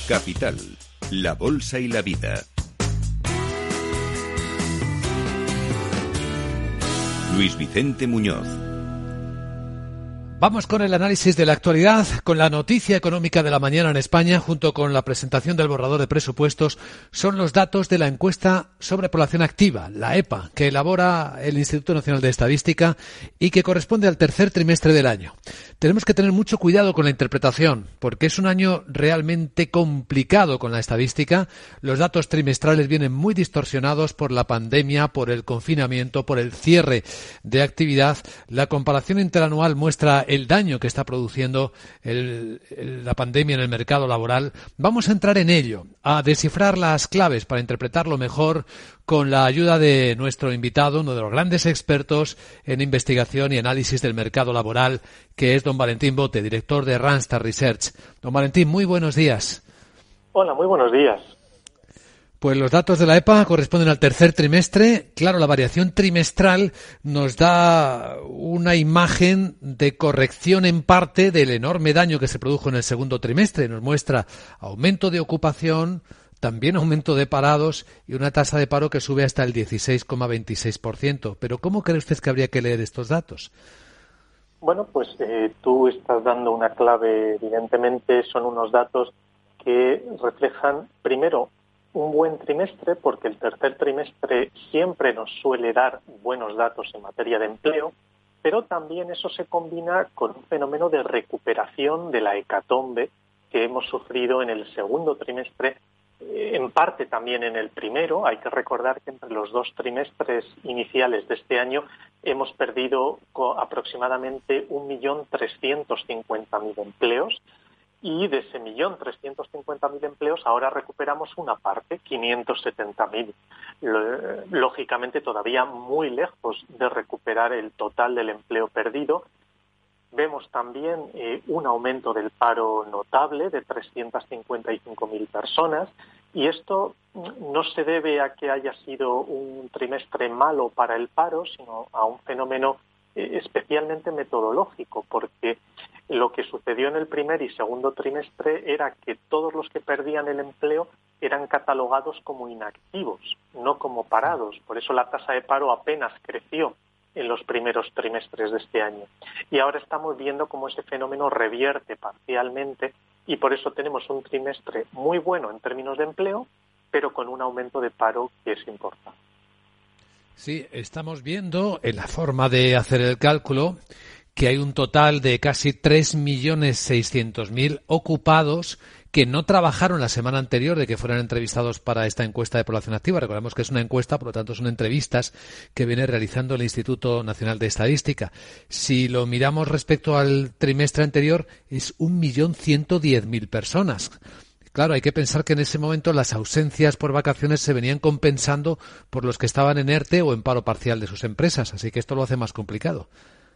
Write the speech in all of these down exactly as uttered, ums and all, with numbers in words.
Capital, la bolsa y la vida. Luis Vicente Muñoz. Vamos con el análisis de la actualidad, con la noticia económica de la mañana en España, junto con la presentación del borrador de presupuestos. Son los datos de la encuesta sobre población activa, la EPA, que elabora el Instituto Nacional de Estadística y que corresponde al tercer trimestre del año. Tenemos que tener mucho cuidado con la interpretación, porque es un año realmente complicado con la estadística. Los datos trimestrales vienen muy distorsionados por la pandemia, por el confinamiento, por el cierre de actividad. La comparación interanual muestra el daño que está produciendo el, el, la pandemia en el mercado laboral. Vamos a entrar en ello, a descifrar las claves para interpretarlo mejor con la ayuda de nuestro invitado, uno de los grandes expertos en investigación y análisis del mercado laboral, que es don Valentín Bote, director de Randstad Research. Don Valentín, muy buenos días. Hola, muy buenos días. Pues los datos de la EPA corresponden al tercer trimestre. Claro, la variación trimestral nos da una imagen de corrección en parte del enorme daño que se produjo en el segundo trimestre. Nos muestra aumento de ocupación, también aumento de parados y una tasa de paro que sube hasta el dieciséis coma veintiséis por ciento. Pero ¿cómo cree usted que habría que leer estos datos? Bueno, pues eh, tú estás dando una clave. Evidentemente son unos datos que reflejan, primero, un buen trimestre, porque el tercer trimestre siempre nos suele dar buenos datos en materia de empleo, pero también eso se combina con un fenómeno de recuperación de la hecatombe que hemos sufrido en el segundo trimestre, en parte también en el primero. Hay que recordar que entre los dos trimestres iniciales de este año hemos perdido aproximadamente un millón trescientos cincuenta mil empleos. Y de ese millón trescientos cincuenta mil empleos ahora recuperamos una parte, quinientos setenta mil. Lógicamente todavía muy lejos de recuperar el total del empleo perdido. Vemos también eh, un aumento del paro notable de trescientas cincuenta y cinco mil personas, y esto no se debe a que haya sido un trimestre malo para el paro, sino a un fenómeno eh, especialmente metodológico, porque lo que sucedió en el primer y segundo trimestre era que todos los que perdían el empleo eran catalogados como inactivos, no como parados. Por eso la tasa de paro apenas creció en los primeros trimestres de este año. Y ahora estamos viendo cómo ese fenómeno revierte parcialmente y por eso tenemos un trimestre muy bueno en términos de empleo, pero con un aumento de paro que es importante. Sí, estamos viendo en la forma de hacer el cálculo que hay un total de casi tres millones seiscientos mil ocupados que no trabajaron la semana anterior de que fueran entrevistados para esta encuesta de población activa. Recordemos que es una encuesta, por lo tanto son entrevistas que viene realizando el Instituto Nacional de Estadística. Si lo miramos respecto al trimestre anterior, es un millón ciento diez mil personas. Claro, hay que pensar que en ese momento las ausencias por vacaciones se venían compensando por los que estaban en ERTE o en paro parcial de sus empresas, así que esto lo hace más complicado.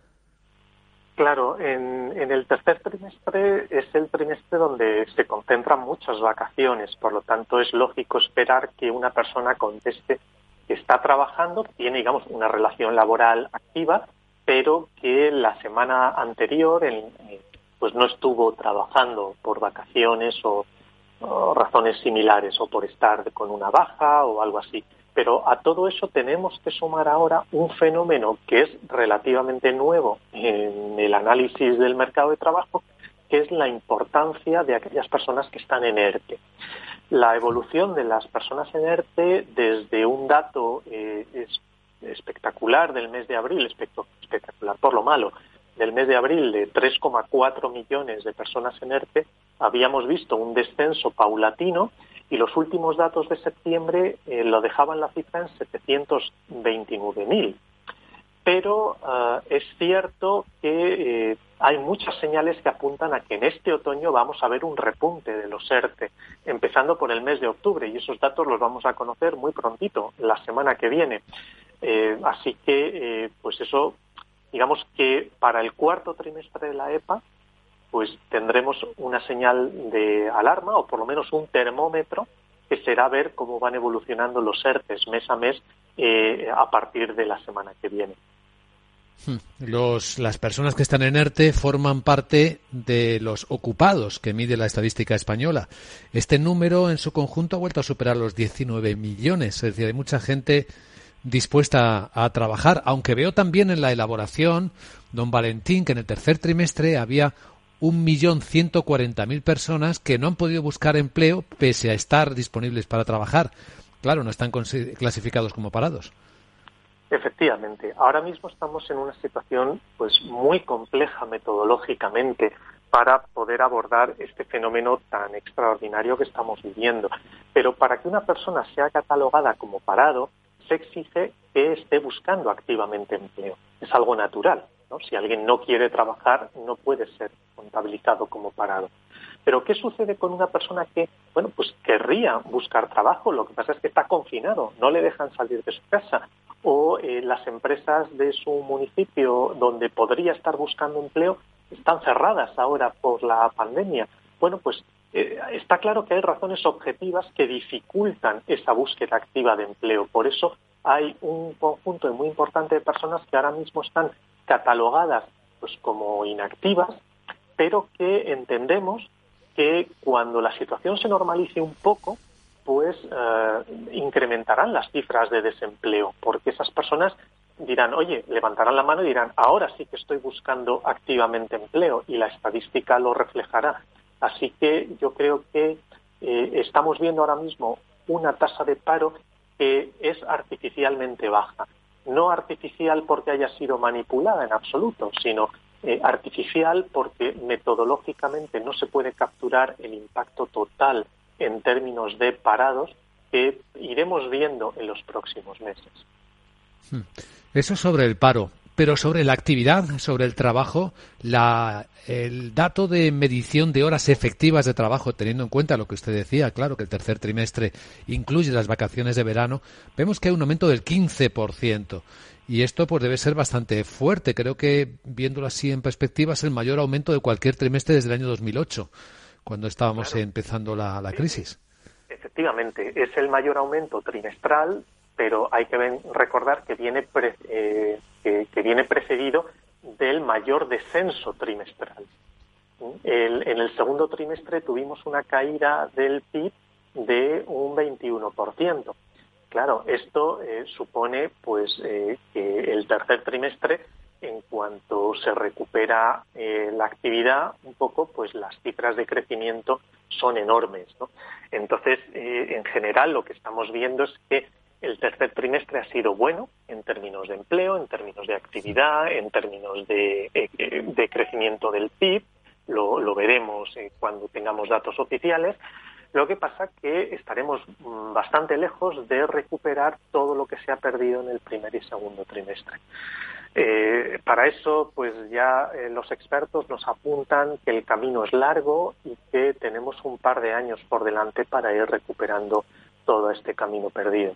Claro, en, en el tercer trimestre es el trimestre donde se concentran muchas vacaciones, por lo tanto es lógico esperar que una persona conteste que está trabajando, que tiene, digamos, una relación laboral activa, pero que la semana anterior en, pues no estuvo trabajando por vacaciones o, o razones similares, o por estar con una baja o algo así. Pero a todo eso tenemos que sumar ahora un fenómeno que es relativamente nuevo en el análisis del mercado de trabajo, que es la importancia de aquellas personas que están en ERTE. La evolución de las personas en ERTE, desde un dato eh, es espectacular del mes de abril, espectacular por lo malo, del mes de abril de tres coma cuatro millones de personas en ERTE, habíamos visto un descenso paulatino. Y los últimos datos de septiembre eh, lo dejaban la cifra en setecientos veintinueve mil. Pero uh, es cierto que eh, hay muchas señales que apuntan a que en este otoño vamos a ver un repunte de los ERTE, empezando por el mes de octubre, y esos datos los vamos a conocer muy prontito, la semana que viene. Eh, así que, eh, pues eso, digamos que para el cuarto trimestre de la EPA, pues tendremos una señal de alarma, o por lo menos un termómetro, que será ver cómo van evolucionando los ERTES mes a mes eh, a partir de la semana que viene. Los, las personas que están en ERTE forman parte de los ocupados que mide la estadística española. Este número en su conjunto ha vuelto a superar los diecinueve millones. Es decir, hay mucha gente dispuesta a, a trabajar, aunque veo también en la elaboración, don Valentín, que en el tercer trimestre había un millón ciento cuarenta mil personas que no han podido buscar empleo pese a estar disponibles para trabajar. Claro, no están clasificados como parados. Efectivamente, ahora mismo estamos en una situación pues muy compleja metodológicamente para poder abordar este fenómeno tan extraordinario que estamos viviendo. Pero para que una persona sea catalogada como parado, se exige que esté buscando activamente empleo. Es algo natural, ¿no? Si alguien no quiere trabajar, no puede ser contabilizado como parado. Pero ¿qué sucede con una persona que, bueno, pues querría buscar trabajo? Lo que pasa es que está confinado, no le dejan salir de su casa. O eh, las empresas de su municipio donde podría estar buscando empleo están cerradas ahora por la pandemia. Bueno, pues eh, está claro que hay razones objetivas que dificultan esa búsqueda activa de empleo. Por eso hay un conjunto muy importante de personas que ahora mismo están catalogadas pues como inactivas, pero que entendemos que cuando la situación se normalice un poco, pues eh, incrementarán las cifras de desempleo, porque esas personas dirán, oye, levantarán la mano y dirán, ahora sí que estoy buscando activamente empleo, y la estadística lo reflejará. Así que yo creo que eh, estamos viendo ahora mismo una tasa de paro que es artificialmente baja. No artificial porque haya sido manipulada en absoluto, sino eh, artificial porque metodológicamente no se puede capturar el impacto total en términos de parados que iremos viendo en los próximos meses. Eso sobre el paro, pero sobre la actividad, sobre el trabajo, la, el dato de medición de horas efectivas de trabajo, teniendo en cuenta lo que usted decía, claro, que el tercer trimestre incluye las vacaciones de verano, vemos que hay un aumento del quince por ciento. Y esto pues debe ser bastante fuerte. Creo que, viéndolo así en perspectiva, es el mayor aumento de cualquier trimestre desde el año dos mil ocho. Cuando estábamos claro. empezando la, la crisis. Efectivamente, es el mayor aumento trimestral, pero hay que ven, recordar que viene, pre, eh, que, que viene precedido del mayor descenso trimestral. El, en el segundo trimestre tuvimos una caída del P I B de un veintiuno por ciento. Claro, esto eh, supone pues eh, que el tercer trimestre, en cuanto se recupera eh, la actividad un poco, pues las cifras de crecimiento son enormes, ¿no? Entonces, eh, en general, lo que estamos viendo es que el tercer trimestre ha sido bueno en términos de empleo, en términos de actividad, en términos de, eh, de crecimiento del P I B. Lo, lo veremos eh, cuando tengamos datos oficiales. Lo que pasa que estaremos bastante lejos de recuperar todo lo que se ha perdido en el primer y segundo trimestre. Eh, para eso, pues ya eh, los expertos nos apuntan que el camino es largo y que tenemos un par de años por delante para ir recuperando todo este camino perdido.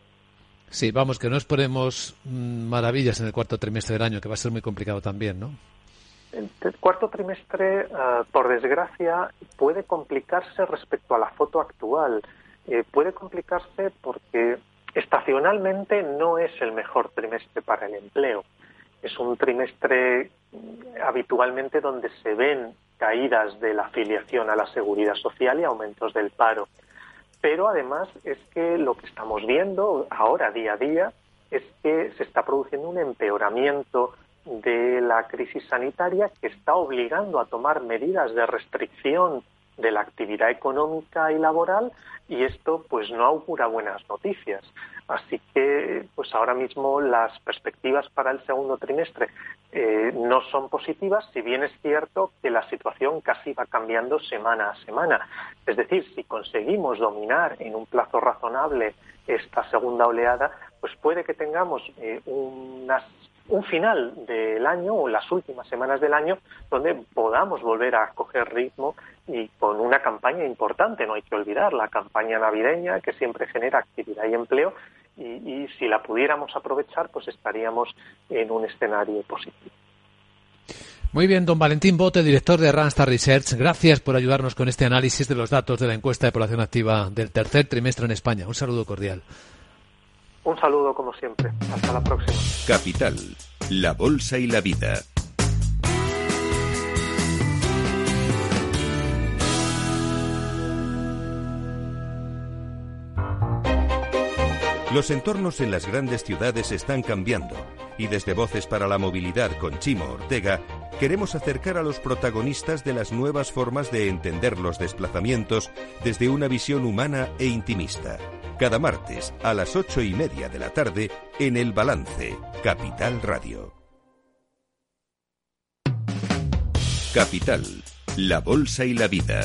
Sí, vamos, que no esperemos mmm, maravillas en el cuarto trimestre del año, que va a ser muy complicado también, ¿no? El cuarto trimestre, uh, por desgracia, puede complicarse respecto a la foto actual. Eh, puede complicarse porque estacionalmente no es el mejor trimestre para el empleo. Es un trimestre habitualmente donde se ven caídas de la afiliación a la seguridad social y aumentos del paro. Pero además es que lo que estamos viendo ahora día a día es que se está produciendo un empeoramiento de la crisis sanitaria que está obligando a tomar medidas de restricción de la actividad económica y laboral, y esto pues no augura buenas noticias. Así que pues ahora mismo las perspectivas para el segundo trimestre eh, no son positivas, si bien es cierto que la situación casi va cambiando semana a semana. Es decir, si conseguimos dominar en un plazo razonable esta segunda oleada, pues puede que tengamos eh, unas un final del año o las últimas semanas del año donde podamos volver a coger ritmo y con una campaña importante, no hay que olvidar, la campaña navideña que siempre genera actividad y empleo, y, y si la pudiéramos aprovechar, pues estaríamos en un escenario positivo. Muy bien, don Valentín Bote, director de Randstad Research, gracias por ayudarnos con este análisis de los datos de la encuesta de población activa del tercer trimestre en España. Un saludo cordial. Un saludo como siempre. Hasta la próxima. Capital, la bolsa y la vida. Los entornos en las grandes ciudades están cambiando y desde Voces para la Movilidad con Chimo Ortega queremos acercar a los protagonistas de las nuevas formas de entender los desplazamientos desde una visión humana e intimista. Cada martes a las ocho y media de la tarde en El Balance, Capital Radio. Capital, la bolsa y la vida.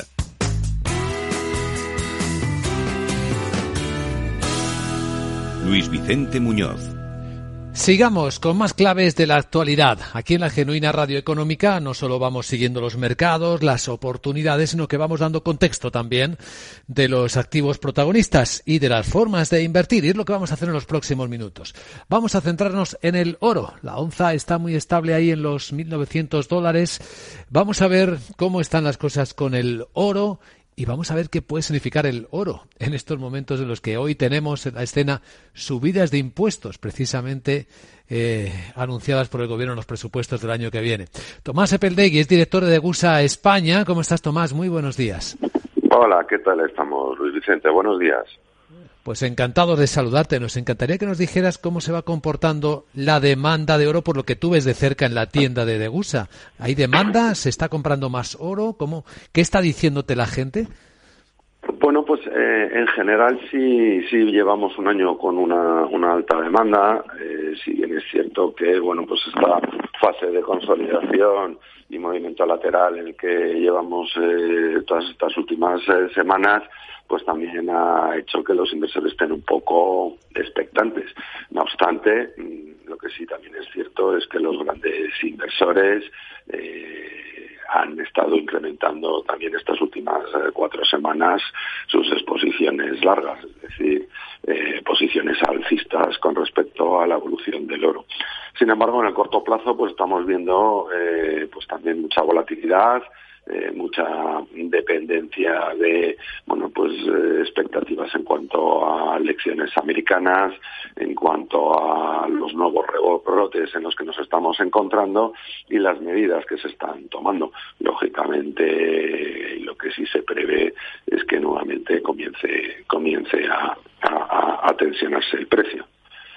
Luis Vicente Muñoz. Sigamos con más claves de la actualidad. Aquí en la Genuina Radio Económica no solo vamos siguiendo los mercados, las oportunidades, sino que vamos dando contexto también de los activos protagonistas y de las formas de invertir. Y es lo que vamos a hacer en los próximos minutos. Vamos a centrarnos en el oro. La onza está muy estable ahí en los mil novecientos dólares. Vamos a ver cómo están las cosas con el oro. Y vamos a ver qué puede significar el oro en estos momentos en los que hoy tenemos en la escena subidas de impuestos, precisamente eh, anunciadas por el Gobierno en los presupuestos del año que viene. Tomás Epeldegui es director de Degusa España. ¿Cómo estás, Tomás? Muy buenos días. Hola, ¿qué tal estamos, Luis Vicente? Buenos días. Pues encantado de saludarte. Nos encantaría que nos dijeras cómo se va comportando la demanda de oro por lo que tú ves de cerca en la tienda de Degusa. ¿Hay demanda? ¿Se está comprando más oro? ¿Cómo? ¿Qué está diciéndote la gente? Bueno, pues eh, en general sí sí llevamos un año con una, una alta demanda. Eh, si bien es cierto que, bueno, pues esta fase de consolidación y movimiento lateral en el que llevamos eh, todas estas últimas eh, semanas, pues también ha hecho que los inversores estén un poco expectantes. No obstante, lo que sí también es cierto es que los grandes inversores eh, han estado incrementando también estas últimas eh, cuatro semanas sus exposiciones largas, es decir, eh, posiciones alcistas con respecto a la evolución del oro. Sin embargo, en el corto plazo, pues estamos viendo eh, pues también mucha volatilidad, Eh, mucha dependencia de, bueno, pues eh, expectativas en cuanto a elecciones americanas, en cuanto a los nuevos rebrotes en los que nos estamos encontrando y las medidas que se están tomando. Lógicamente, lo que sí se prevé es que nuevamente comience, comience a, a, a tensionarse el precio.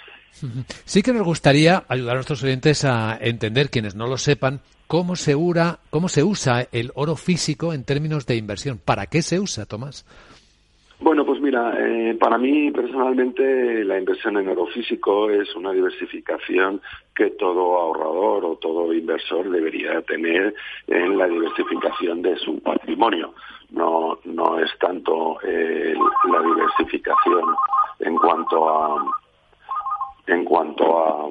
Sí que nos gustaría ayudar a nuestros oyentes a entender, quienes no lo sepan, cómo se, ura, cómo se usa el oro físico en términos de inversión. ¿Para qué se usa, Tomás? Bueno, pues mira, eh, para mí personalmente la inversión en oro físico es una diversificación que todo ahorrador o todo inversor debería tener en la diversificación de su patrimonio. No, no es tanto eh, la diversificación en cuanto a en cuanto a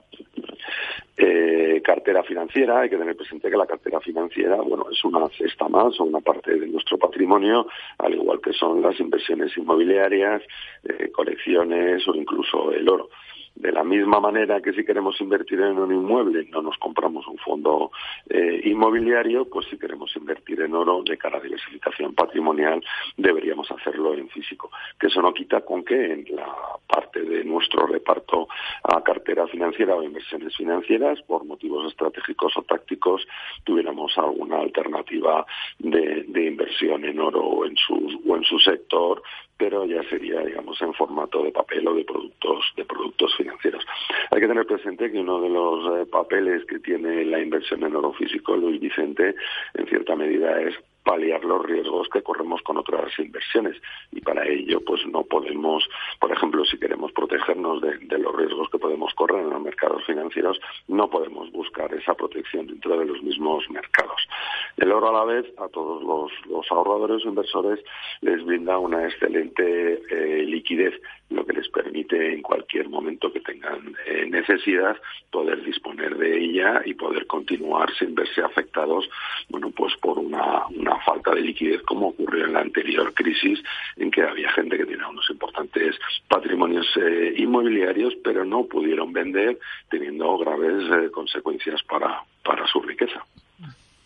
eh, cartera financiera. Hay que tener presente que la cartera financiera, bueno, es una cesta más o una parte de nuestro patrimonio, al igual que son las inversiones inmobiliarias, eh, colecciones o incluso el oro. De la misma manera que si queremos invertir en un inmueble no nos compramos un fondo eh, inmobiliario, pues si queremos invertir en oro de cara a diversificación patrimonial deberíamos hacerlo en físico. Que eso no quita con que en la parte de nuestro reparto a cartera financiera o inversiones financieras, por motivos estratégicos o tácticos, tuviéramos alguna alternativa de, de inversión en oro o en su, o en su sector, pero ya sería, digamos, en formato de papel o de productos de productos financieros. Hay que tener presente que uno de los eh, papeles que tiene la inversión en oro físico, Luis Vicente, en cierta medida es paliar los riesgos que corremos con otras inversiones, y para ello pues no podemos, por ejemplo, si queremos protegernos de, de los riesgos que podemos correr en los mercados financieros, no podemos buscar esa protección dentro de los mismos mercados. El oro, a la vez, a todos los, los ahorradores o inversores les brinda una excelente eh, liquidez, lo que les permite en cualquier momento que tengan eh, necesidad poder disponer de ella y poder continuar sin verse afectados, bueno, pues por una, una falta de liquidez, como ocurrió en la anterior crisis, en que había gente que tenía unos importantes patrimonios eh, inmobiliarios, pero no pudieron vender, teniendo graves eh, consecuencias para, para su riqueza.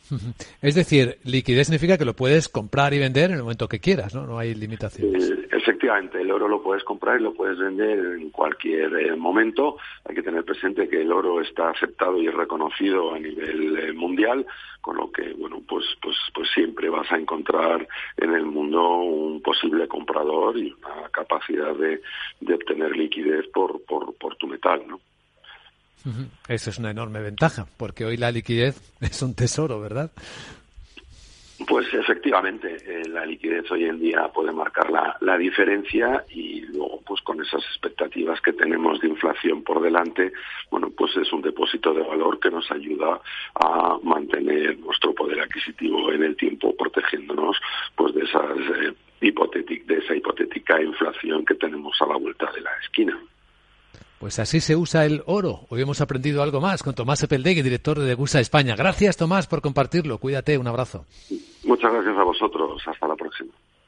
Es decir, liquidez significa que lo puedes comprar y vender en el momento que quieras, ¿no? No hay limitaciones. Eh, efectivamente, el oro lo puedes comprar y lo puedes vender en cualquier eh, momento. Hay que tener presente que el oro está aceptado y reconocido a nivel eh, mundial, con lo que, bueno, pues, pues, pues siempre vas a encontrar en el mundo un posible comprador y una capacidad de, de obtener liquidez por, por, por tu metal, ¿no? Eso es una enorme ventaja, porque hoy la liquidez es un tesoro, ¿verdad? Pues efectivamente, eh, la liquidez hoy en día puede marcar la, la diferencia y luego, pues con esas expectativas que tenemos de inflación por delante, bueno, pues es un depósito de valor que nos ayuda a mantener nuestro poder adquisitivo en el tiempo, protegiéndonos, pues de esas eh, hipotétic, de esa hipotética inflación que tenemos a la vuelta de la esquina. Pues así se usa el oro. Hoy hemos aprendido algo más con Tomás Epeldegui, director de Degusa España. Gracias, Tomás, por compartirlo. Cuídate, un abrazo. Muchas gracias a vosotros. Hasta la próxima.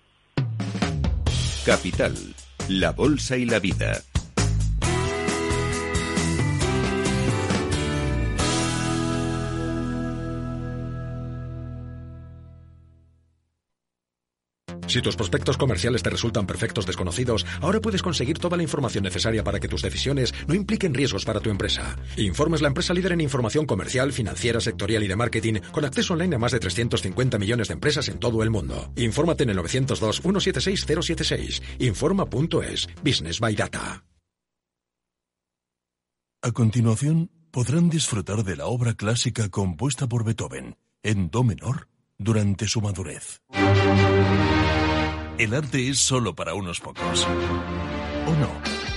Capital, la bolsa y la vida. Si tus prospectos comerciales te resultan perfectos desconocidos, ahora puedes conseguir toda la información necesaria para que tus decisiones no impliquen riesgos para tu empresa. Informe es la empresa líder en información comercial, financiera, sectorial y de marketing, con acceso online a más de trescientos cincuenta millones de empresas en todo el mundo. Infórmate en el nueve cero dos, uno siete seis, cero siete seis. Informa punto es. Business by Data. A continuación, podrán disfrutar de la obra clásica compuesta por Beethoven, en do menor, durante su madurez. El arte es solo para unos pocos. ¿O no?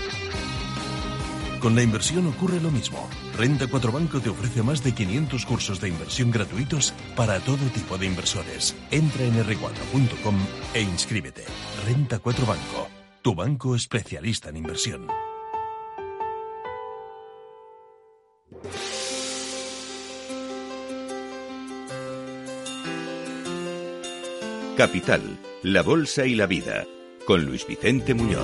Con la inversión ocurre lo mismo. Renta cuatro Banco te ofrece más de quinientos cursos de inversión gratuitos para todo tipo de inversores. Entra en erre cuatro punto com e inscríbete. Renta cuatro Banco, tu banco especialista en inversión. Capital, la bolsa y la vida, con Luis Vicente Muñoz.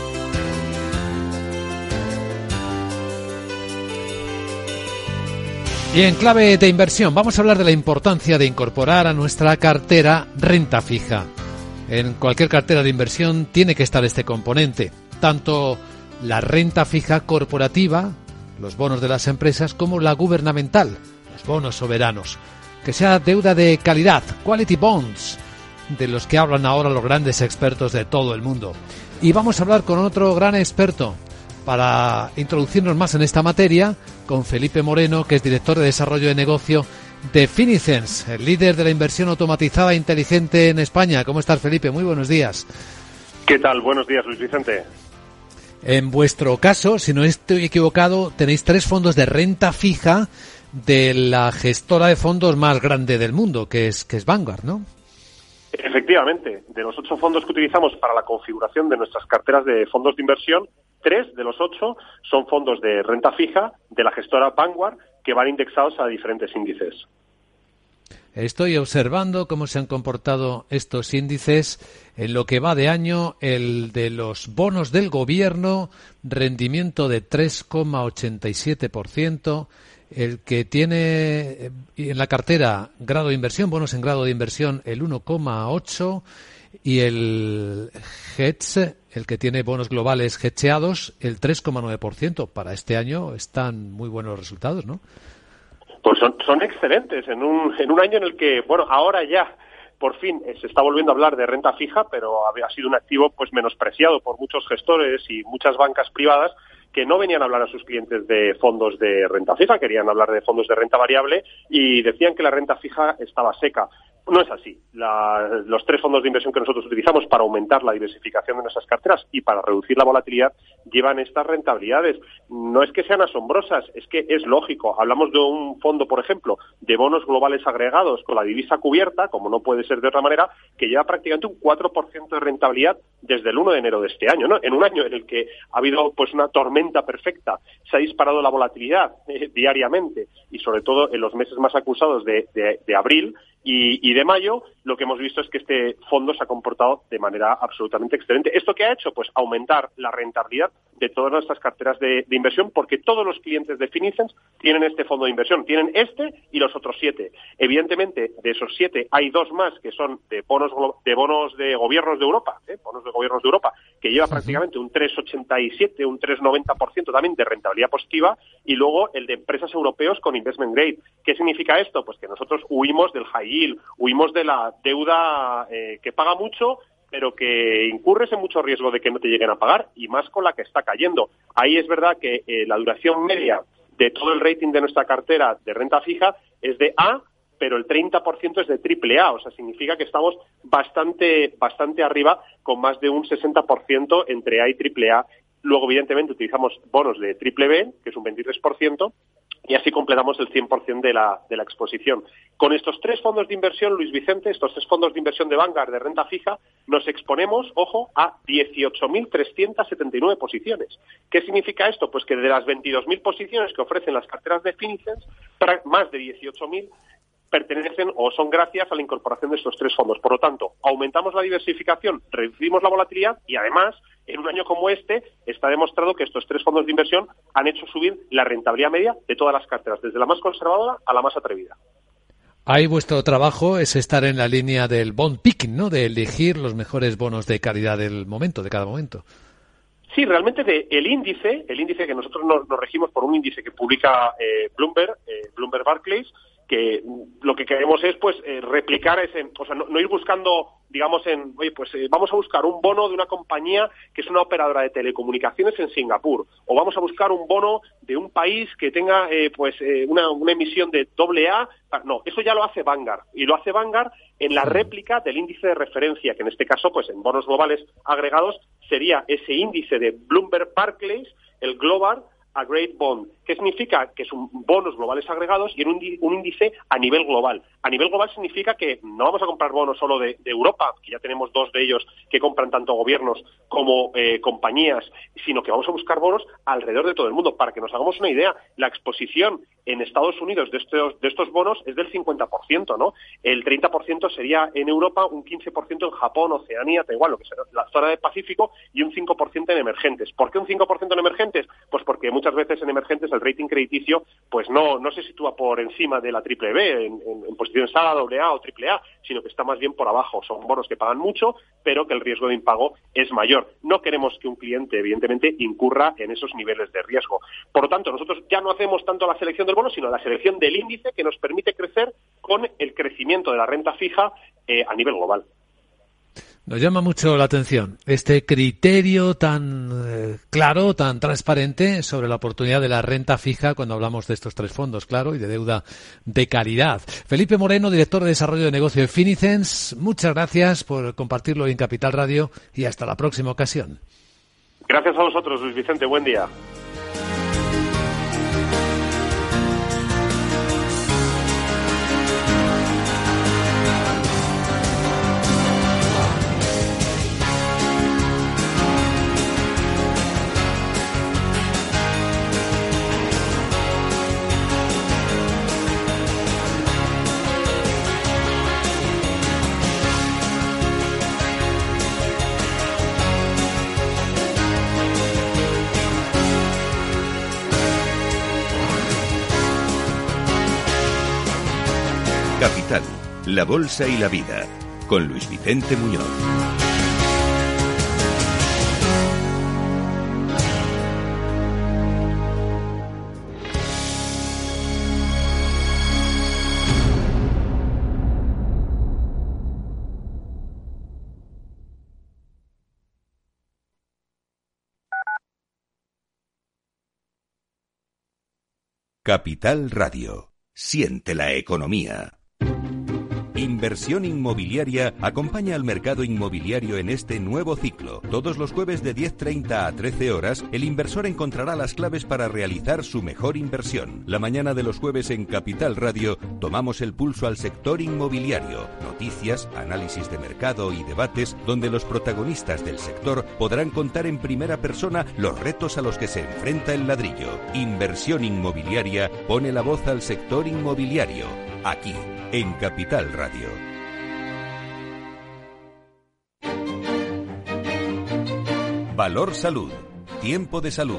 Y en clave de inversión vamos a hablar de la importancia de incorporar a nuestra cartera renta fija. En cualquier cartera de inversión tiene que estar este componente, tanto la renta fija corporativa, los bonos de las empresas, como la gubernamental, los bonos soberanos. Que sea deuda de calidad, quality bonds, de los que hablan ahora los grandes expertos de todo el mundo. Y vamos a hablar con otro gran experto para introducirnos más en esta materia, con Felipe Moreno, que es director de desarrollo de negocio de Finicens, el líder de la inversión automatizada e inteligente en España. ¿Cómo estás, Felipe? Muy buenos días. ¿Qué tal? Buenos días, Luis Vicente. En vuestro caso, si no estoy equivocado, tenéis tres fondos de renta fija de la gestora de fondos más grande del mundo, que es, que es Vanguard, ¿no? Efectivamente, de los ocho fondos que utilizamos para la configuración de nuestras carteras de fondos de inversión, tres de los ocho son fondos de renta fija de la gestora Vanguard que van indexados a diferentes índices. Estoy observando cómo se han comportado estos índices en lo que va de año. El de los bonos del gobierno, rendimiento de tres coma ochenta y siete por ciento. El que tiene en la cartera grado de inversión, bonos en grado de inversión, el uno coma ocho, y el hedge, el que tiene bonos globales hedgeados, el tres coma nueve por ciento. Para este año están muy buenos los resultados, ¿no? Pues son, son excelentes en un, en un año en el que, bueno, ahora ya por fin se está volviendo a hablar de renta fija, pero ha sido un activo pues menospreciado por muchos gestores y muchas bancas privadas que no venían a hablar a sus clientes de fondos de renta fija, querían hablar de fondos de renta variable y decían que la renta fija estaba seca. No es así. La, los tres fondos de inversión que nosotros utilizamos para aumentar la diversificación de nuestras carteras y para reducir la volatilidad llevan estas rentabilidades. No es que sean asombrosas, es que es lógico. Hablamos de un fondo, por ejemplo, de bonos globales agregados con la divisa cubierta, como no puede ser de otra manera, que lleva prácticamente un cuatro por ciento de rentabilidad desde el uno de enero de este año, ¿no? En un año en el que ha habido pues una tormenta perfecta, se ha disparado la volatilidad eh, diariamente y sobre todo en los meses más acusados de, de, de abril y, y de mayo, lo que hemos visto es que este fondo se ha comportado de manera absolutamente excelente. ¿Esto qué ha hecho? Pues aumentar la rentabilidad de todas nuestras carteras de, de inversión, porque todos los clientes de Finicens tienen este fondo de inversión, tienen este y los otros siete. Evidentemente, de esos siete hay dos más que son de bonos de bonos de gobiernos de Europa, ¿eh? bonos de gobiernos de Europa, que lleva prácticamente un tres coma ochenta y siete, un tres coma noventa por ciento también de rentabilidad positiva, y luego el de empresas europeos con investment grade. ¿Qué significa esto? Pues que nosotros huimos del high yield, huimos de la deuda eh, que paga mucho, pero que incurres en mucho riesgo de que no te lleguen a pagar, y más con la que está cayendo. Ahí es verdad que eh, la duración media de todo el rating de nuestra cartera de renta fija es de A, pero el treinta por ciento es de triple A, o sea, significa que estamos bastante bastante arriba, con más de un sesenta por ciento entre A y triple A. Luego, evidentemente, utilizamos bonos de triple B, que es un veintitrés por ciento, y así completamos el cien por ciento de la, de la exposición. Con estos tres fondos de inversión, Luis Vicente, estos tres fondos de inversión de Vanguard de renta fija, nos exponemos, ojo, a dieciocho mil trescientas setenta y nueve posiciones. ¿Qué significa esto? Pues que de las veintidós mil posiciones que ofrecen las carteras de Finicens, más de dieciocho mil pertenecen o son gracias a la incorporación de estos tres fondos. Por lo tanto, aumentamos la diversificación, reducimos la volatilidad y, además, en un año como este, está demostrado que estos tres fondos de inversión han hecho subir la rentabilidad media de todas las carteras, desde la más conservadora a la más atrevida. Ahí vuestro trabajo es estar en la línea del bond picking, ¿no? De elegir los mejores bonos de calidad del momento, de cada momento. Sí, realmente de el índice, el índice que nosotros nos, nos regimos por un índice que publica eh, Bloomberg, eh, Bloomberg Barclays, que lo que queremos es pues eh, replicar ese, o sea, no, no ir buscando, digamos, en, oye, pues eh, vamos a buscar un bono de una compañía que es una operadora de telecomunicaciones en Singapur, o vamos a buscar un bono de un país que tenga eh, pues eh, una, una emisión de doble A. No, eso ya lo hace Vanguard, y lo hace Vanguard en la réplica del índice de referencia, que en este caso, pues en bonos globales agregados, sería ese índice de Bloomberg Barclays, el Global a Great Bond. ¿Qué significa? Que son bonos globales agregados y en un, un índice a nivel global. A nivel global significa que no vamos a comprar bonos solo de, de Europa, que ya tenemos dos de ellos que compran tanto gobiernos como eh, compañías, sino que vamos a buscar bonos alrededor de todo el mundo. Para que nos hagamos una idea, la exposición en Estados Unidos de estos, de estos bonos es del cincuenta por ciento, ¿no? El treinta por ciento sería en Europa, un quince por ciento en Japón, Oceanía, Taiwán, lo que sea, la zona del Pacífico, y un cinco por ciento en emergentes. ¿Por qué un cinco por ciento en emergentes? Pues porque muchas veces en emergentes el rating crediticio pues no no se sitúa por encima de la triple B, en, en, en posiciones A, doble A o triple A, sino que está más bien por abajo. Son bonos que pagan mucho, pero que el riesgo de impago es mayor. No queremos que un cliente, evidentemente, incurra en esos niveles de riesgo. Por lo tanto, nosotros ya no hacemos tanto la selección del bono, sino la selección del índice, que nos permite crecer con el crecimiento de la renta fija eh, a nivel global. Nos llama mucho la atención este criterio tan eh, claro, tan transparente sobre la oportunidad de la renta fija cuando hablamos de estos tres fondos, claro, y de deuda de calidad. Felipe Moreno, director de Desarrollo de Negocio de Finicens, muchas gracias por compartirlo en Capital Radio y hasta la próxima ocasión. Gracias a vosotros, Luis Vicente. Buen día. Capital, la bolsa y la vida, con Luis Vicente Muñoz. Capital Radio. Siente la economía. Inversión Inmobiliaria acompaña al mercado inmobiliario en este nuevo ciclo. Todos los jueves de diez treinta a trece horas, el inversor encontrará las claves para realizar su mejor inversión. La mañana de los jueves en Capital Radio tomamos el pulso al sector inmobiliario. Noticias, análisis de mercado y debates donde los protagonistas del sector podrán contar en primera persona los retos a los que se enfrenta el ladrillo. Inversión Inmobiliaria pone la voz al sector inmobiliario. Aquí, en Capital Radio. Valor Salud. Tiempo de salud.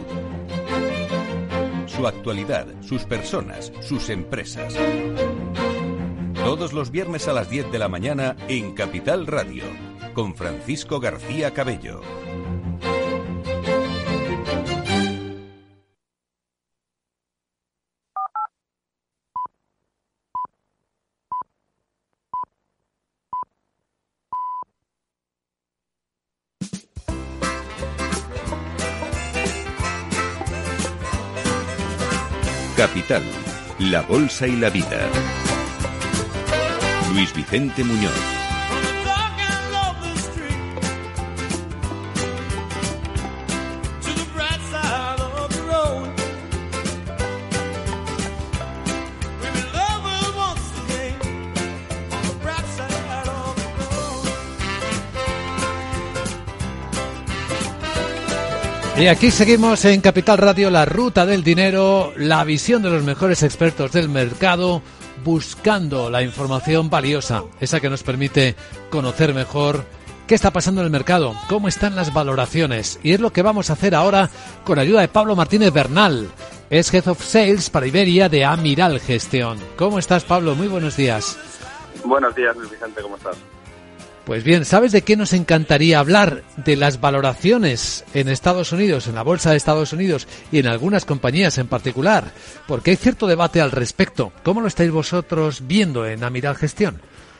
Su actualidad, sus personas, sus empresas. Todos los viernes a las diez de la mañana en Capital Radio, con Francisco García Cabello. Capital, la bolsa y la vida. Luis Vicente Muñoz. Y aquí seguimos en Capital Radio, la ruta del dinero, la visión de los mejores expertos del mercado, buscando la información valiosa, esa que nos permite conocer mejor qué está pasando en el mercado, cómo están las valoraciones. Y es lo que vamos a hacer ahora con ayuda de Pablo Martínez Bernal. Es Head of Sales para Iberia de Amiral Gestión. ¿Cómo estás, Pablo? Muy buenos días. Buenos días, Luis Vicente, ¿cómo estás? Pues bien, ¿sabes de qué nos encantaría hablar? De las valoraciones en Estados Unidos, en la bolsa de Estados Unidos y en algunas compañías en particular, porque hay cierto debate al respecto. ¿Cómo lo estáis vosotros viendo en Amiral Gestión?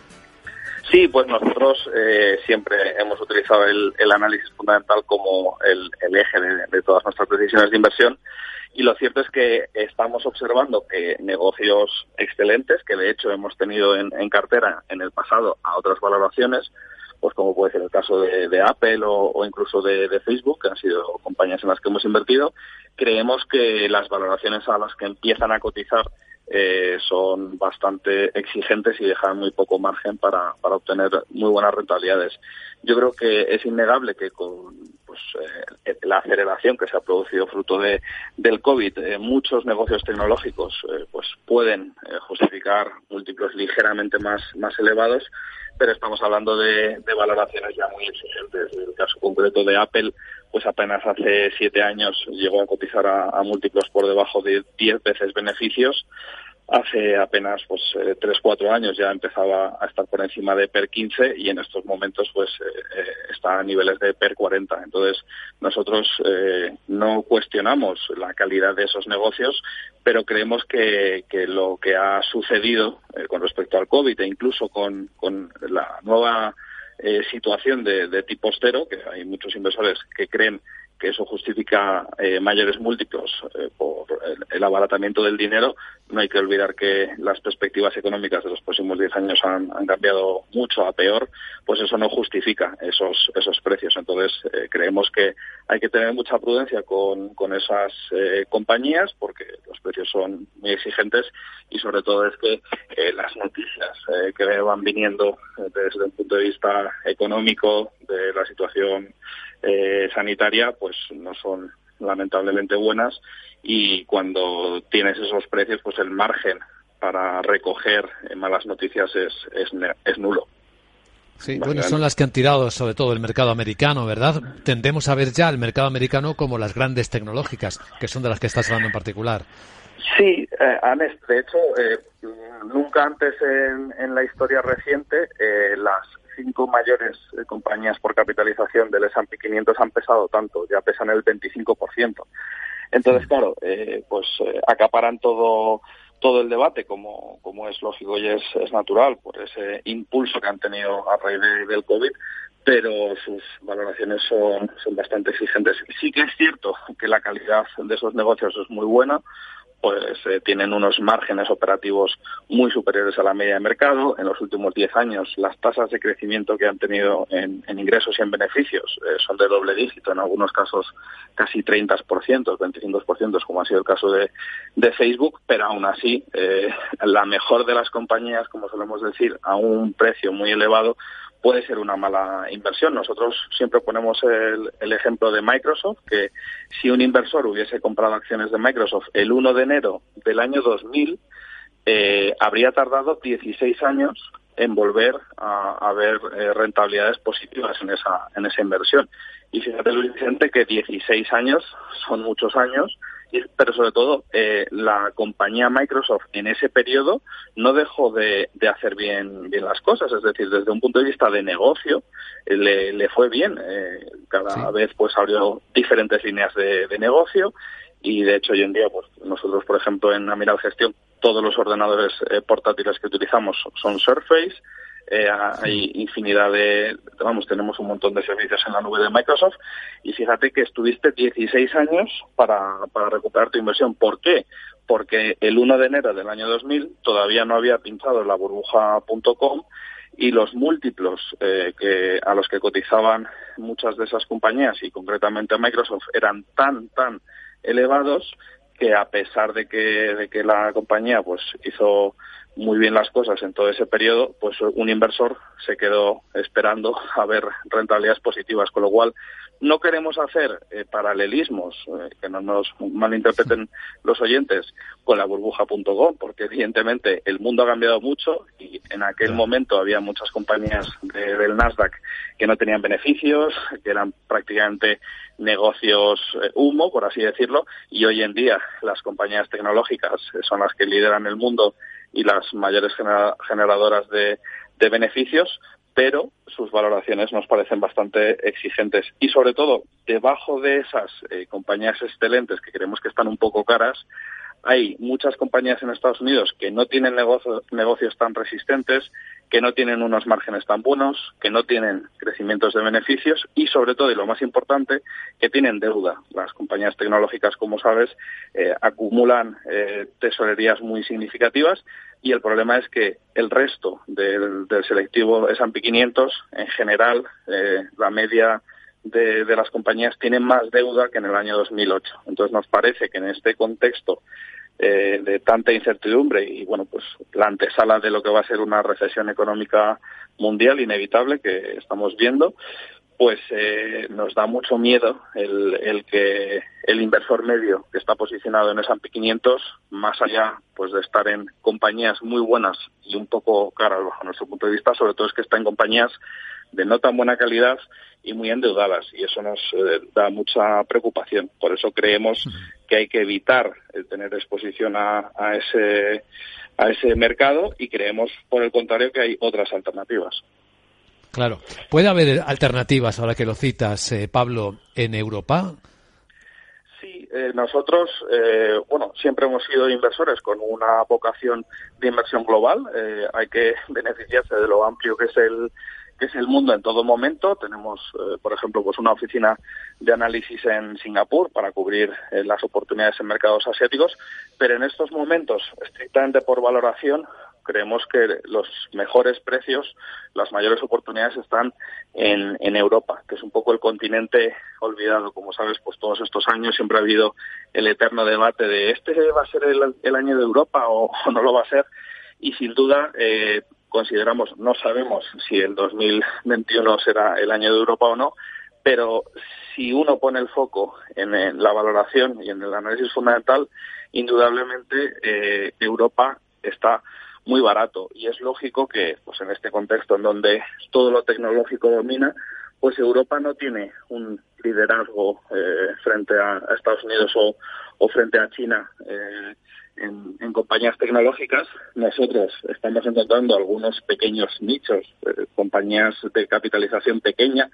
Sí, pues nosotros eh, siempre hemos utilizado el, el análisis fundamental como el, el eje de, de todas nuestras decisiones de inversión. Y lo cierto es que estamos observando que negocios excelentes, que de hecho hemos tenido en, en cartera en el pasado a otras valoraciones, pues como puede ser el caso de, de Apple o, o incluso de, de Facebook, que han sido compañías en las que hemos invertido, creemos que las valoraciones a las que empiezan a cotizar eh, son bastante exigentes y dejan muy poco margen para, para obtener muy buenas rentabilidades. Yo creo que es innegable que con pues eh, la aceleración que se ha producido fruto de del COVID, eh, muchos negocios tecnológicos eh, pues pueden eh, justificar múltiplos ligeramente más más elevados, pero estamos hablando de, de valoraciones ya muy exigentes. En el caso concreto de Apple, pues apenas hace siete años llegó a cotizar a, a múltiplos por debajo de diez veces beneficios. Hace apenas pues eh, tres, cuatro años ya empezaba a estar por encima de P E R quince y en estos momentos pues eh, está a niveles de P E R cuarenta. Entonces nosotros eh, no cuestionamos la calidad de esos negocios, pero creemos que, que lo que ha sucedido eh, con respecto al COVID e incluso con, con la nueva eh, situación de, de tipo cero, que hay muchos inversores que creen que eso justifica eh, mayores múltiplos eh, por el, el abaratamiento del dinero. No hay que olvidar que las perspectivas económicas de los próximos diez años han, han cambiado mucho a peor, pues eso no justifica esos esos precios. Entonces, eh, creemos que hay que tener mucha prudencia con, con esas eh, compañías, porque los precios son muy exigentes y sobre todo es que eh, las noticias eh, que van viniendo desde un punto de vista económico de la situación Eh, sanitaria, pues no son lamentablemente buenas, y cuando tienes esos precios, pues el margen para recoger eh, malas noticias es, es, es nulo. Sí, bueno, son las que han tirado sobre todo el mercado americano, ¿verdad? Tendemos a ver ya el mercado americano como las grandes tecnológicas, que son de las que estás hablando en particular. Sí, eh, Anes, de hecho, eh, nunca antes en, en la historia reciente eh, las cinco mayores eh, compañías por capitalización del ese and pe quinientos han pesado tanto, ya pesan el veinticinco por ciento. Entonces, claro, eh, pues eh, acaparan todo todo el debate, como como es lógico y es, es natural, por ese impulso que han tenido a raíz de, del COVID, pero sus valoraciones son, son bastante exigentes. Sí que es cierto que la calidad de esos negocios es muy buena, pues eh, tienen unos márgenes operativos muy superiores a la media de mercado. En los últimos diez años, las tasas de crecimiento que han tenido en, en ingresos y en beneficios eh, son de doble dígito, en algunos casos casi treinta por ciento, veinticinco por ciento, como ha sido el caso de, de Facebook, pero aún así, eh, la mejor de las compañías, como solemos decir, a un precio muy elevado, puede ser una mala inversión. Nosotros siempre ponemos el, el ejemplo de Microsoft, que si un inversor hubiese comprado acciones de Microsoft el uno de enero del año dos mil, eh, habría tardado dieciséis años en volver a, a ver eh, rentabilidades positivas en esa en esa inversión. Y fíjate, Luis Vicente, que dieciséis años son muchos años, y, pero sobre todo eh, la compañía Microsoft en ese periodo no dejó de, de hacer bien bien las cosas, es decir, desde un punto de vista de negocio eh, le, le fue bien, eh, cada sí. vez pues abrió diferentes líneas de, de negocio, y de hecho hoy en día pues nosotros, por ejemplo, en Amiral Gestión, todos los ordenadores eh, portátiles que utilizamos son Surface. Eh, hay infinidad de, vamos, tenemos un montón de servicios en la nube de Microsoft, y fíjate que estuviste dieciséis años para, para recuperar tu inversión. ¿Por qué? Porque el uno de enero del año dos mil todavía no había pinchado la burbuja punto com, y los múltiplos eh, que a los que cotizaban muchas de esas compañías, y concretamente Microsoft, eran tan, tan elevados que a pesar de que, de que la compañía pues hizo muy bien las cosas en todo ese periodo, pues un inversor se quedó esperando a ver rentabilidades positivas, con lo cual no queremos hacer eh, paralelismos, eh, que no nos malinterpreten los oyentes, con la burbuja punto com, porque evidentemente el mundo ha cambiado mucho y en aquel momento había muchas compañías de, del Nasdaq que no tenían beneficios, que eran prácticamente negocios eh, humo, por así decirlo, y hoy en día las compañías tecnológicas son las que lideran el mundo y las mayores genera- generadoras de, de beneficios, pero sus valoraciones nos parecen bastante exigentes. Y sobre todo, debajo de esas eh, compañías excelentes que creemos que están un poco caras, hay muchas compañías en Estados Unidos que no tienen negocio, negocios tan resistentes, que no tienen unos márgenes tan buenos, que no tienen crecimientos de beneficios y, sobre todo, y lo más importante, que tienen deuda. Las compañías tecnológicas, como sabes, eh, acumulan eh, tesorerías muy significativas, y el problema es que el resto del, del selectivo ese and pe quinientos, en general, eh, la media de, de las compañías tienen más deuda que en el año dos mil ocho. Entonces nos parece que en este contexto eh, de tanta incertidumbre y, bueno, pues la antesala de lo que va a ser una recesión económica mundial inevitable que estamos viendo, pues eh, nos da mucho miedo el, el que el inversor medio que está posicionado en ese and pe quinientos, más allá pues de estar en compañías muy buenas y un poco caras bajo nuestro punto de vista, sobre todo es que está en compañías de no tan buena calidad y muy endeudadas, y eso nos eh, da mucha preocupación. Por eso creemos que hay que evitar el tener exposición a, a ese a ese mercado, y creemos, por el contrario, que hay otras alternativas. Claro. ¿Puede haber alternativas, ahora que lo citas, eh, Pablo, en Europa? Sí, eh, nosotros, eh, bueno, siempre hemos sido inversores con una vocación de inversión global. Eh, hay que beneficiarse de lo amplio que es el que es el mundo en todo momento. Tenemos, eh, por ejemplo, pues una oficina de análisis en Singapur para cubrir eh, las oportunidades en mercados asiáticos, pero en estos momentos, estrictamente por valoración, creemos que los mejores precios, las mayores oportunidades están en, en Europa, que es un poco el continente olvidado. Como sabes, pues todos estos años siempre ha habido el eterno debate de ¿este va a ser el, el año de Europa o, o no lo va a ser? Y sin duda eh, consideramos, no sabemos si el dos mil veintiuno será el año de Europa o no, pero si uno pone el foco en, en la valoración y en el análisis fundamental, indudablemente eh, Europa está muy barato, y es lógico que pues en este contexto en donde todo lo tecnológico domina, pues Europa no tiene un liderazgo eh, frente a, a Estados Unidos o, o frente a China eh, en, en compañías tecnológicas. Nosotros estamos encontrando algunos pequeños nichos, eh, compañías de capitalización pequeña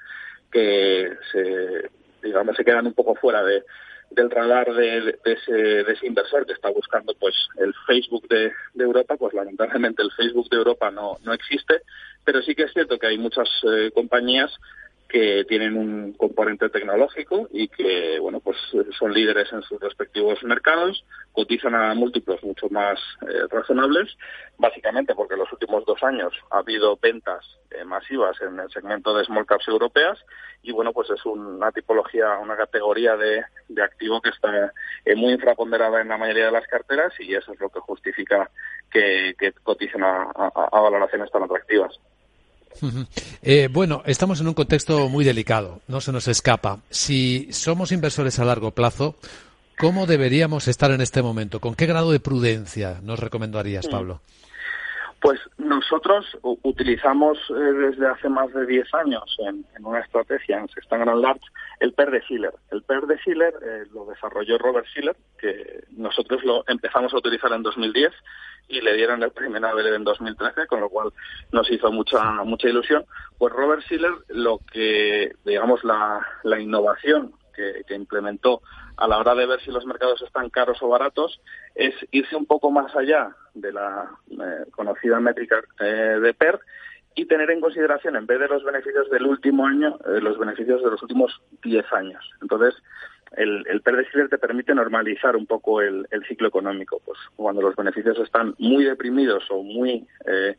que se, digamos, se quedan un poco fuera de del radar de, de, ese, de ese inversor que está buscando pues el Facebook de, de Europa. Pues lamentablemente el Facebook de Europa no, no existe, pero sí que es cierto que hay muchas eh, compañías que tienen un componente tecnológico y que, bueno, pues son líderes en sus respectivos mercados, cotizan a múltiplos mucho más eh, razonables, básicamente porque en los últimos dos años ha habido ventas eh, masivas en el segmento de small caps europeas, y bueno, pues es una tipología, una categoría de, de activo que está eh, muy infraponderada en la mayoría de las carteras, y eso es lo que justifica que, que coticen a, a, a valoraciones tan atractivas. Uh-huh. Eh, bueno, estamos en un contexto muy delicado, no se nos escapa. Si somos inversores a largo plazo, ¿cómo deberíamos estar en este momento? ¿Con qué grado de prudencia nos recomendarías, Pablo? Pues nosotros utilizamos eh, desde hace más de diez años en, en una estrategia en Sextant Grand Large el P E R de Shiller. El P E R de Shiller eh, lo desarrolló Robert Shiller, que nosotros lo empezamos a utilizar en dos mil diez y le dieron el premio Nobel en dos mil trece, con lo cual nos hizo mucha mucha ilusión. Pues Robert Shiller, lo que, digamos, la, la innovación que, que implementó a la hora de ver si los mercados están caros o baratos, es irse un poco más allá de la eh, conocida métrica eh, de P E R y tener en consideración, en vez de los beneficios del último año, eh, los beneficios de los últimos diez años. Entonces, el, el P E R de Shiller te permite normalizar un poco el, el ciclo económico. Pues cuando los beneficios están muy deprimidos o muy eh,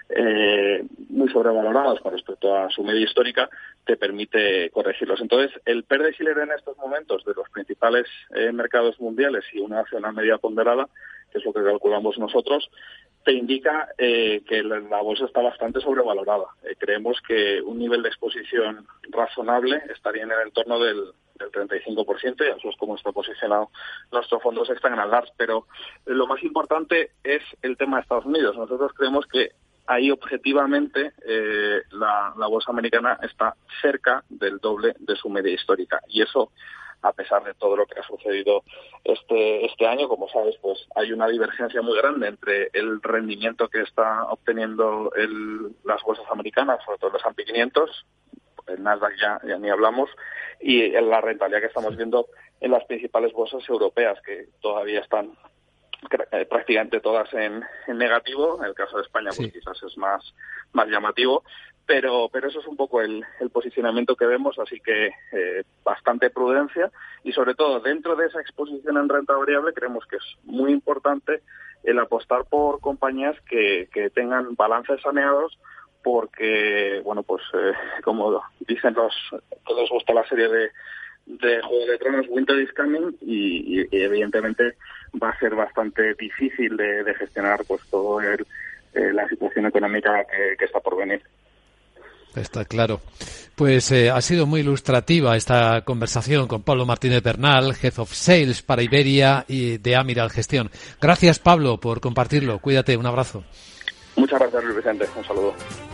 eh, muy sobrevalorados con respecto a su media histórica, te permite corregirlos. Entonces, el P E R de Shiller en estos momentos de los principales eh, mercados mundiales y una hacia una media ponderada, que es lo que calculamos nosotros, te indica eh, que la, la bolsa está bastante sobrevalorada. Eh, creemos que un nivel de exposición razonable estaría en el entorno del, del treinta y cinco por ciento, y eso es como está posicionado nuestro fondo Sextant Grand Large. Pero eh, lo más importante es el tema de Estados Unidos. Nosotros creemos que ahí objetivamente eh, la, la bolsa americana está cerca del doble de su media histórica, y eso, a pesar de todo lo que ha sucedido este este año, como sabes, pues hay una divergencia muy grande entre el rendimiento que está obteniendo el, las bolsas americanas, sobre todo el S and P quinientos, el Nasdaq ya, ya ni hablamos, y en la rentabilidad que estamos viendo en las principales bolsas europeas, que todavía están prácticamente todas en, en negativo. En el caso de España, pues sí, quizás es más más llamativo, pero pero eso es un poco el, el posicionamiento que vemos, así que eh, bastante prudencia, y sobre todo dentro de esa exposición en renta variable creemos que es muy importante el apostar por compañías que, que tengan balances saneados, porque, bueno, pues eh, como dicen los que les gusta la serie de de Juego de Tronos, Winter is Coming, y, y, y evidentemente va a ser bastante difícil de, de gestionar pues todo el, eh, la situación económica que, que está por venir. Está claro. Pues eh, ha sido muy ilustrativa esta conversación con Pablo Martínez Bernal, Head of Sales para Iberia y de Amiral Gestión. Gracias, Pablo, por compartirlo. Cuídate, un abrazo. Muchas gracias, Luis Vicente. Un saludo.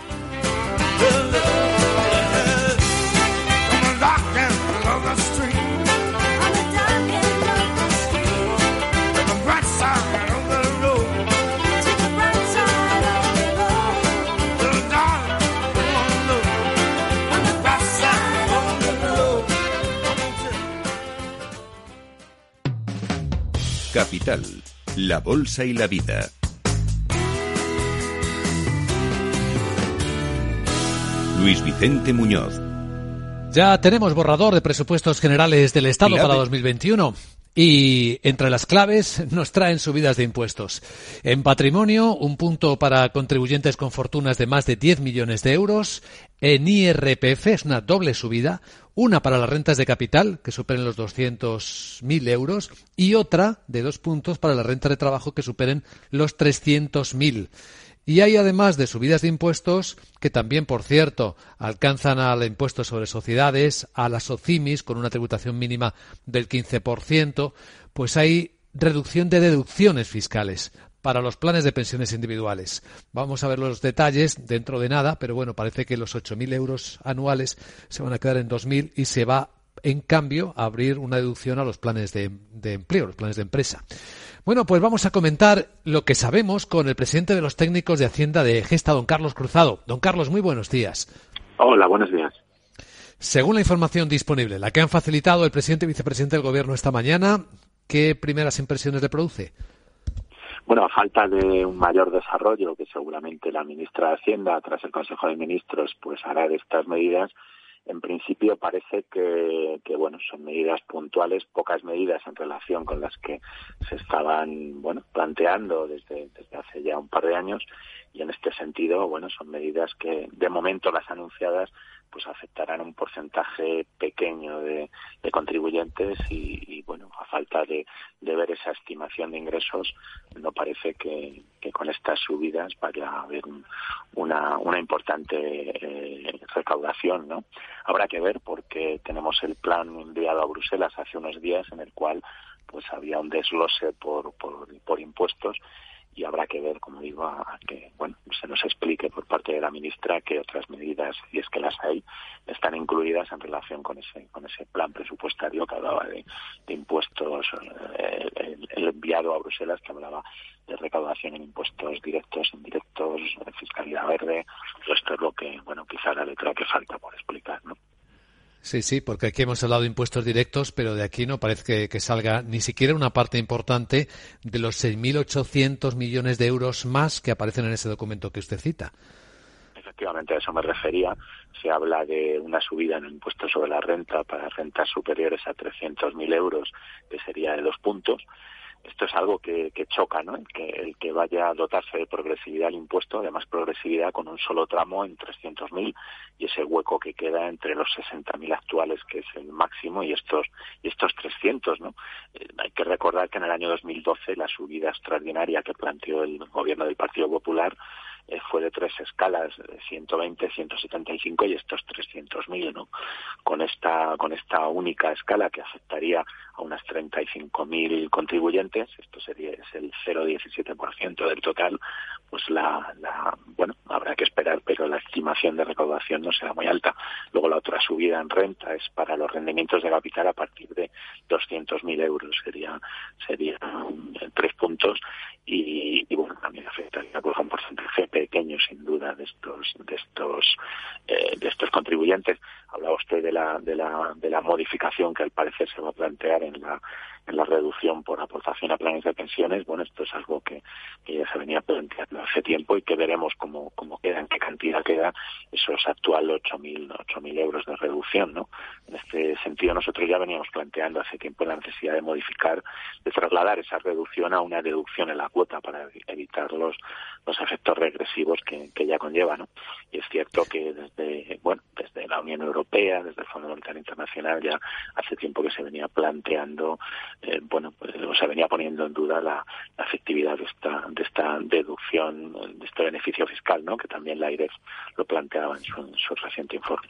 Capital, la bolsa y la vida. Luis Vicente Muñoz. Ya tenemos borrador de presupuestos generales del Estado Clave. Para dos mil veintiuno. Y entre las claves nos traen subidas de impuestos. En patrimonio, un punto para contribuyentes con fortunas de más de diez millones de euros. En I R P F es una doble subida. Una para las rentas de capital, que superen los doscientos mil euros. Y otra de dos puntos para las rentas de trabajo, que superen los trescientos mil. Y hay, además de subidas de impuestos, que también, por cierto, alcanzan al impuesto sobre sociedades, a las OCIMIS, con una tributación mínima del quince por ciento, pues hay reducción de deducciones fiscales para los planes de pensiones individuales. Vamos a ver los detalles dentro de nada, pero bueno, parece que los ocho mil euros anuales se van a quedar en dos mil y se va, en cambio, a abrir una deducción a los planes de, de empleo, los planes de empresa. Bueno, pues vamos a comentar lo que sabemos con el presidente de los técnicos de Hacienda de Gesta, don Carlos Cruzado. Don Carlos, muy buenos días. Hola, buenos días. Según la información disponible, la que han facilitado el presidente y vicepresidente del Gobierno esta mañana, ¿qué primeras impresiones le produce? Bueno, a falta de un mayor desarrollo, que seguramente la ministra de Hacienda, tras el Consejo de Ministros, pues hará de estas medidas, en principio parece que, que bueno, son medidas puntuales, pocas medidas en relación con las que se estaban, bueno, planteando desde, desde hace ya un par de años, y en este sentido, bueno, son medidas que de momento las anunciadas pues afectarán a un porcentaje pequeño de, de contribuyentes y, y bueno, a falta de, de ver esa estimación de ingresos, no parece que, que con estas subidas vaya a haber un, una, una importante eh, recaudación, ¿no? Habrá que ver, porque tenemos el plan enviado a Bruselas hace unos días en el cual pues había un desglose por, por, por impuestos, y habrá que ver, como digo, a, a que bueno se nos explique por parte de la ministra qué otras medidas, si es que las hay, están incluidas en relación con ese con ese plan presupuestario que hablaba de, de impuestos, eh, el, el enviado a Bruselas que hablaba de recaudación en impuestos directos, indirectos, de fiscalidad verde. Esto es lo que, bueno, quizá la letra que falta por explicar, ¿no? Sí, sí, porque aquí hemos hablado de impuestos directos, pero de aquí no parece que, que salga ni siquiera una parte importante de los seis mil ochocientos millones de euros más que aparecen en ese documento que usted cita. Efectivamente, a eso me refería. Se habla de una subida en el impuesto sobre la renta para rentas superiores a trescientos mil euros, que sería de dos puntos. Esto es algo que, que choca, ¿no? El que, el que vaya a dotarse de progresividad el impuesto, además progresividad con un solo tramo en trescientos mil, y ese hueco que queda entre los sesenta mil actuales, que es el máximo, y estos y estos trescientos, ¿no? Eh, hay que recordar que en el año dos mil doce la subida extraordinaria que planteó el gobierno del Partido Popular eh, fue de tres escalas, ciento veinte, ciento setenta y cinco y estos trescientos mil, ¿no? Con esta con esta única escala que afectaría a unas treinta y cinco mil contribuyentes, esto sería es el cero coma diecisiete por ciento del total, pues la, la bueno, habrá que esperar, pero la estimación de recaudación no será muy alta. Luego la otra subida en renta es para los rendimientos de capital a partir de doscientos mil euros, sería sería eh, tres puntos, y, y bueno, también afectaría pues, a un porcentaje pequeño sin duda de estos de estos eh, de estos contribuyentes. Hablaba usted de la de la de la modificación que al parecer se va a plantear en la en la reducción por aportación a planes de pensiones. Bueno, esto es algo que, que ya se venía planteando hace tiempo y que veremos cómo cómo queda, en qué cantidad queda esos actual ocho mil euros de reducción, ¿no? En este sentido nosotros ya veníamos planteando hace tiempo la necesidad de modificar, de trasladar esa reducción a una deducción en la cuota para evitar los los efectos regresivos que, que ya conlleva, ¿no? Y es cierto que desde bueno desde la Unión Europea, desde el Fondo Monetario Internacional, ya hace tiempo que se venía planteando, eh, bueno, pues, se venía poniendo en duda la, la efectividad de esta de esta deducción, de este beneficio fiscal, ¿no? Que también la AIREF lo planteaba en su, en su reciente informe.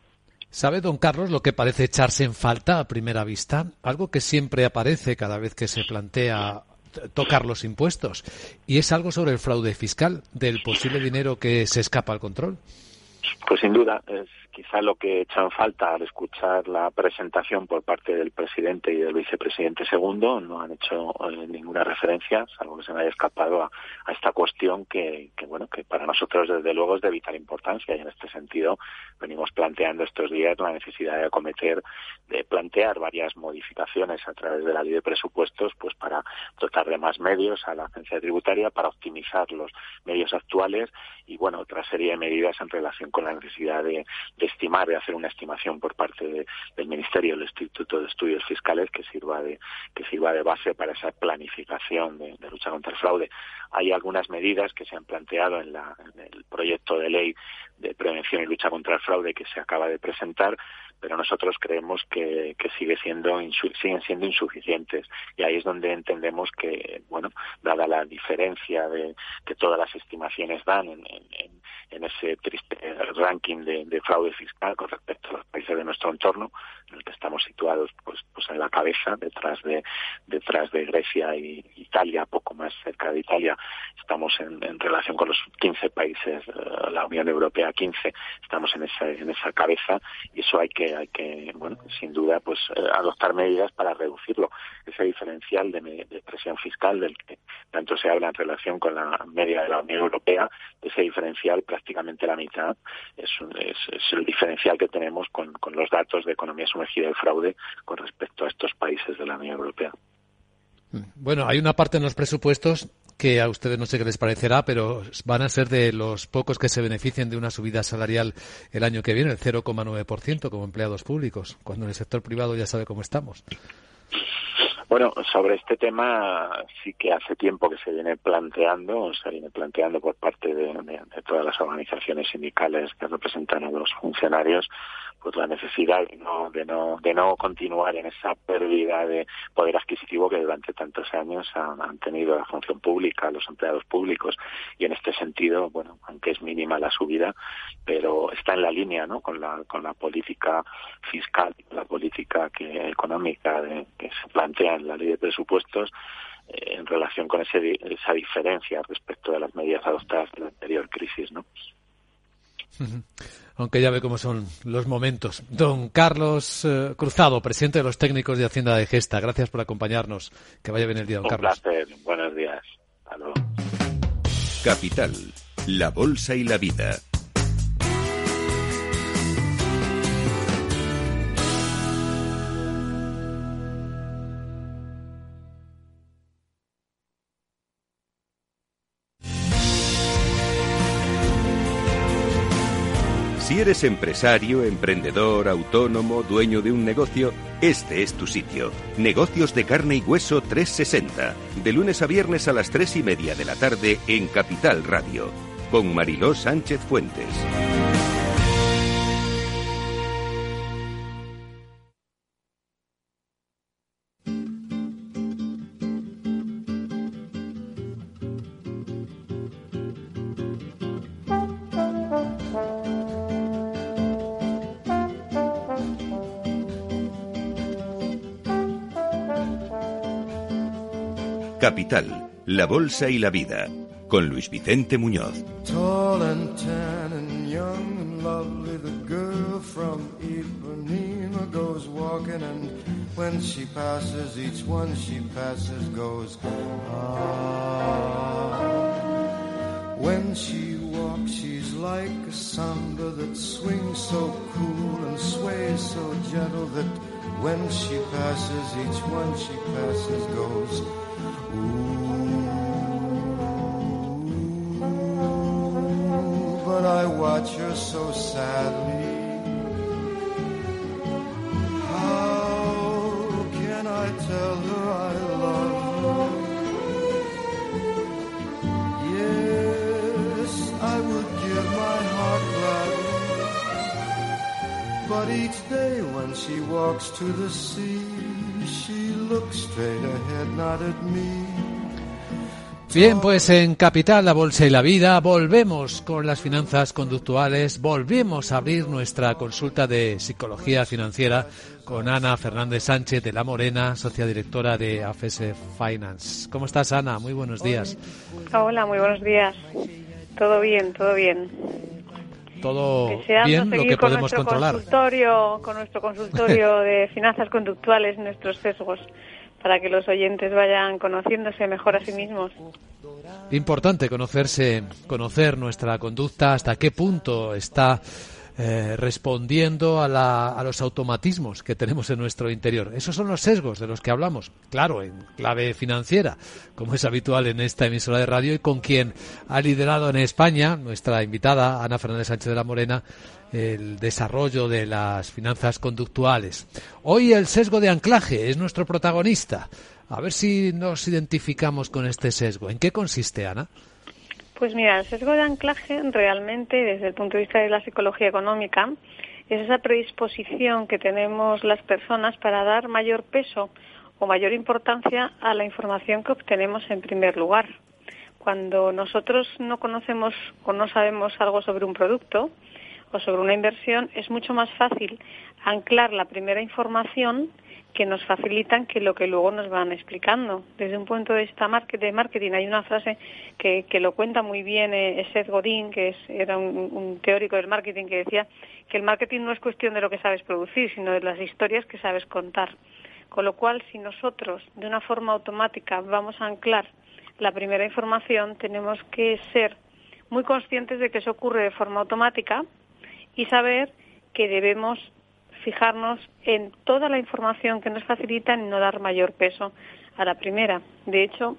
¿Sabe, don Carlos, lo que parece echarse en falta a primera vista? Algo que siempre aparece cada vez que se plantea tocar los impuestos, y es algo sobre el fraude fiscal, del posible dinero que se escapa al control. Pues sin duda, es quizá lo que he echado en falta al escuchar la presentación por parte del presidente y del vicepresidente segundo. No han hecho eh, ninguna referencia, salvo que se me haya escapado, a, a esta cuestión que, que, bueno, que para nosotros desde luego es de vital importancia, y en este sentido venimos planteando estos días la necesidad de acometer, de plantear varias modificaciones a través de la ley de presupuestos, pues para dotar de más medios a la agencia tributaria, para optimizar los medios actuales y, bueno, otra serie de medidas en relación con la necesidad de, de estimar, de hacer una estimación por parte de, del Ministerio, del Instituto de Estudios Fiscales, que sirva de que sirva de base para esa planificación de, de lucha contra el fraude. Hay algunas medidas que se han planteado en, la, en el proyecto de ley de prevención y lucha contra el fraude que se acaba de presentar, pero nosotros creemos que, que sigue siendo insu, siguen siendo insuficientes, y ahí es donde entendemos que, bueno, dada la diferencia de que todas las estimaciones dan en, en, en ese triste ranking de, de fraude fiscal con respecto a los países de nuestro entorno, en el que estamos situados pues pues en la cabeza, detrás de detrás de Grecia y Italia, poco más cerca de Italia, estamos en, en relación con los quince países, la Unión Europea quince, estamos en esa en esa cabeza, y eso hay que hay que bueno sin duda pues adoptar medidas para reducirlo, ese diferencial de, de presión fiscal del que tanto se habla en relación con la media de la Unión Europea. Ese diferencial, prácticamente la mitad, es, es, es el diferencial que tenemos con, con los datos de economía sumergida y fraude con respecto a estos países de la Unión Europea. Bueno, hay una parte en los presupuestos que a ustedes no sé qué les parecerá, pero van a ser de los pocos que se beneficien de una subida salarial el año que viene, el cero coma nueve por ciento como empleados públicos, cuando en el sector privado ya sabe cómo estamos. Bueno, sobre este tema sí que hace tiempo que se viene planteando, se viene planteando por parte de, de, de todas las organizaciones sindicales que representan a los funcionarios, pues la necesidad de no, de no, de no continuar en esa pérdida de poder adquisitivo que durante tantos años han, han tenido la función pública, los empleados públicos, y en este sentido, bueno, aunque es mínima la subida, pero está en la línea, ¿no?, con la, con la política fiscal, la política que, económica de, que se plantea en la ley de presupuestos, eh, en relación con ese, esa diferencia respecto de las medidas adoptadas en la anterior crisis, ¿no? Aunque ya ve cómo son los momentos. Don Carlos eh, Cruzado, presidente de los técnicos de Hacienda de Gesta, gracias por acompañarnos. Que vaya bien el día, don Un Carlos. Un placer, buenos días. Hasta luego. Capital, la bolsa y la vida. Si eres empresario, emprendedor, autónomo, dueño de un negocio, este es tu sitio. Negocios de Carne y Hueso trescientos sesenta. De lunes a viernes a las tres y media de la tarde en Capital Radio. Con Mariló Sánchez Fuentes. Capital, la bolsa y la vida, con Luis Vicente Muñoz. Tall and tan and young and lovely, the girl from Ipanema goes walking, and when she passes, each one she passes goes, ah. When she walks, she's like a samba that swings so cool and sways so gentle that when she passes, each one she passes goes, ooh, but I watch her so sadly. How can I tell her I love her? Yes, I would give my heart gladly, but each day when she walks to the sea, she looks straight ahead, not at me. Bien, pues en Capital, la bolsa y la vida, volvemos con las finanzas conductuales, volvemos a abrir nuestra consulta de psicología financiera con Ana Fernández Sánchez de La Morena, socia directora de A F S Finance. ¿Cómo estás, Ana? Muy buenos días. Hola, muy buenos días. Todo bien, todo bien. Todo Deseando bien, lo que podemos con controlar. Consultorio, con nuestro consultorio de finanzas conductuales, nuestros sesgos, para que los oyentes vayan conociéndose mejor a sí mismos. Importante conocerse, conocer nuestra conducta, hasta qué punto está eh, respondiendo a, la, a los automatismos que tenemos en nuestro interior. Esos son los sesgos de los que hablamos, claro, en clave financiera, como es habitual en esta emisora de radio, y con quien ha liderado en España, nuestra invitada, Ana Fernández Sánchez de La Morena, el desarrollo de las finanzas conductuales. Hoy el sesgo de anclaje es nuestro protagonista. A ver si nos identificamos con este sesgo. ¿En qué consiste, Ana? Pues mira, el sesgo de anclaje realmente, desde el punto de vista de la psicología económica, es esa predisposición que tenemos las personas para dar mayor peso o mayor importancia a la información que obtenemos en primer lugar. Cuando nosotros no conocemos o no sabemos algo sobre un producto o sobre una inversión, es mucho más fácil anclar la primera información que nos facilitan que lo que luego nos van explicando. Desde un punto de vista de marketing hay una frase que, que lo cuenta muy bien eh, Seth Godin, que es, era un, un teórico del marketing, que decía que el marketing no es cuestión de lo que sabes producir, sino de las historias que sabes contar. Con lo cual, si nosotros de una forma automática vamos a anclar la primera información, tenemos que ser muy conscientes de que eso ocurre de forma automática y saber que debemos fijarnos en toda la información que nos facilitan y no dar mayor peso a la primera. De hecho,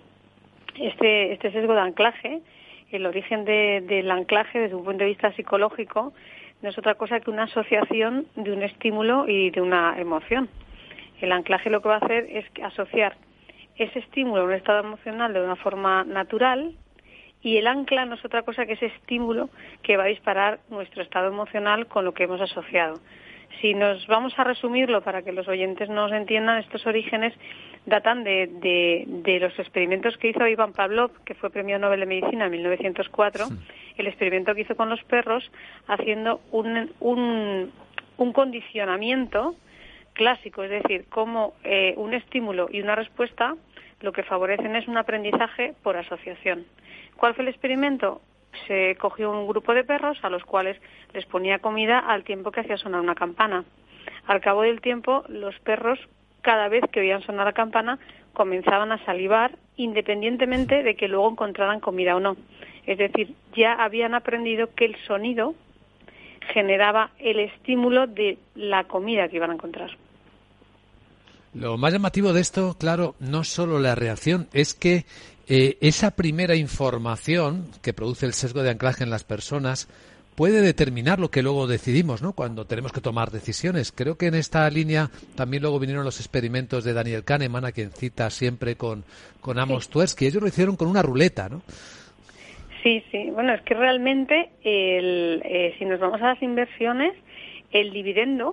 este, este sesgo de anclaje, el origen de, del anclaje desde un punto de vista psicológico, no es otra cosa que una asociación de un estímulo y de una emoción. El anclaje lo que va a hacer es asociar ese estímulo a un estado emocional de una forma natural, y el ancla no es otra cosa que ese estímulo que va a disparar nuestro estado emocional con lo que hemos asociado. Si nos vamos a resumirlo para que los oyentes nos entiendan, estos orígenes datan de, de, de los experimentos que hizo Ivan Pavlov, que fue premio Nobel de Medicina en mil novecientos cuatro, sí. El experimento que hizo con los perros, haciendo un, un, un condicionamiento clásico, es decir, cómo eh, un estímulo y una respuesta lo que favorecen es un aprendizaje por asociación. ¿Cuál fue el experimento? Se cogió un grupo de perros a los cuales les ponía comida al tiempo que hacía sonar una campana. Al cabo del tiempo, los perros, cada vez que oían sonar la campana, comenzaban a salivar independientemente de que luego encontraran comida o no. Es decir, ya habían aprendido que el sonido generaba el estímulo de la comida que iban a encontrar. Lo más llamativo de esto, claro, no solo la reacción, es que eh, esa primera información que produce el sesgo de anclaje en las personas puede determinar lo que luego decidimos, ¿no?, cuando tenemos que tomar decisiones. Creo que en esta línea también luego vinieron los experimentos de Daniel Kahneman, a quien cita siempre con, con Amos sí. Tversky. Ellos lo hicieron con una ruleta, ¿no? Sí, sí. Bueno, es que realmente, el, eh, si nos vamos a las inversiones, el dividendo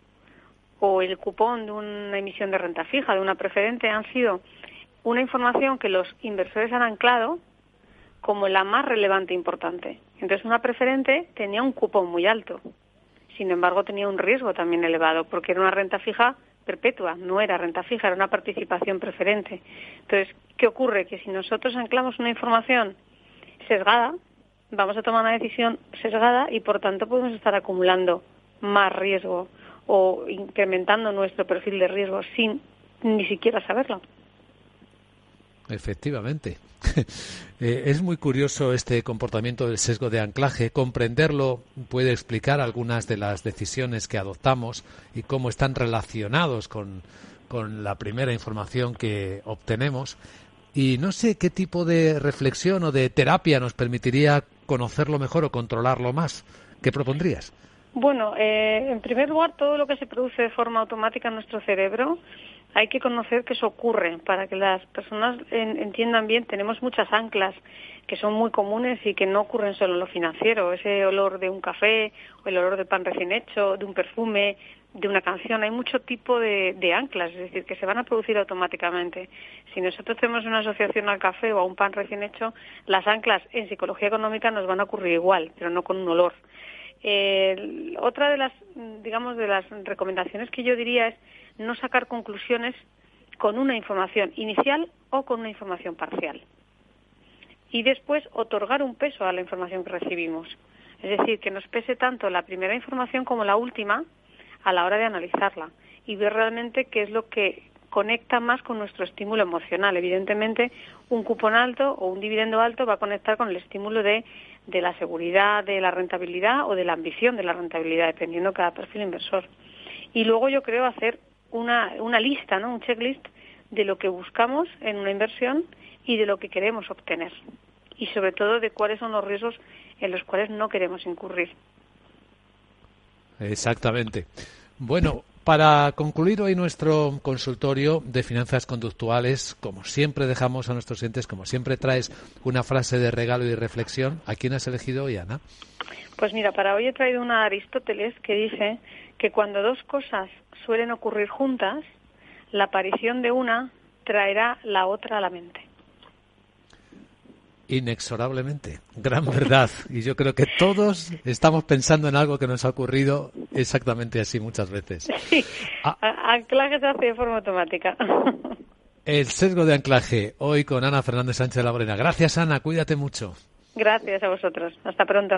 o el cupón de una emisión de renta fija, de una preferente, han sido una información que los inversores han anclado como la más relevante e importante. Entonces, una preferente tenía un cupón muy alto. Sin embargo, tenía un riesgo también elevado, porque era una renta fija perpetua, no era renta fija, era una participación preferente. Entonces, ¿qué ocurre? Que si nosotros anclamos una información sesgada, vamos a tomar una decisión sesgada y, por tanto, podemos estar acumulando más riesgo o incrementando nuestro perfil de riesgo sin ni siquiera saberlo. Efectivamente. eh, es muy curioso este comportamiento del sesgo de anclaje. Comprenderlo puede explicar algunas de las decisiones que adoptamos y cómo están relacionados con, con la primera información que obtenemos. Y no sé qué tipo de reflexión o de terapia nos permitiría conocerlo mejor o controlarlo más. ¿Qué propondrías? Bueno, eh, en primer lugar, todo lo que se produce de forma automática en nuestro cerebro, hay que conocer que eso ocurre. Para que las personas en, entiendan bien, tenemos muchas anclas que son muy comunes y que no ocurren solo en lo financiero. Ese olor de un café, o el olor de pan recién hecho, de un perfume, de una canción. Hay mucho tipo de, de anclas, es decir, que se van a producir automáticamente. Si nosotros tenemos una asociación al café o a un pan recién hecho, las anclas en psicología económica nos van a ocurrir igual, pero no con un olor. Eh, otra de las, digamos, de las recomendaciones que yo diría es no sacar conclusiones con una información inicial o con una información parcial. Y después otorgar un peso a la información que recibimos. Es decir, que nos pese tanto la primera información como la última a la hora de analizarla y ver realmente qué es lo que conecta más con nuestro estímulo emocional. Evidentemente, un cupón alto o un dividendo alto va a conectar con el estímulo de, de la seguridad, de la rentabilidad o de la ambición de la rentabilidad, dependiendo de cada perfil inversor. Y luego yo creo hacer una, una lista, ¿no?, un checklist de lo que buscamos en una inversión y de lo que queremos obtener. Y sobre todo de cuáles son los riesgos en los cuales no queremos incurrir. Exactamente. Bueno, para concluir hoy nuestro consultorio de finanzas conductuales, como siempre dejamos a nuestros clientes, como siempre traes una frase de regalo y de reflexión. ¿A quién has elegido hoy, Ana? Pues mira, para hoy he traído una de Aristóteles que dice que cuando dos cosas suelen ocurrir juntas, la aparición de una traerá la otra a la mente. Inexorablemente, gran verdad. Y yo creo que todos estamos pensando en algo que nos ha ocurrido exactamente así muchas veces. Sí, ah, anclaje se hace de forma automática. El sesgo de anclaje, hoy con Ana Fernández Sánchez de la Morena. Gracias, Ana, cuídate mucho. Gracias a vosotros, hasta pronto.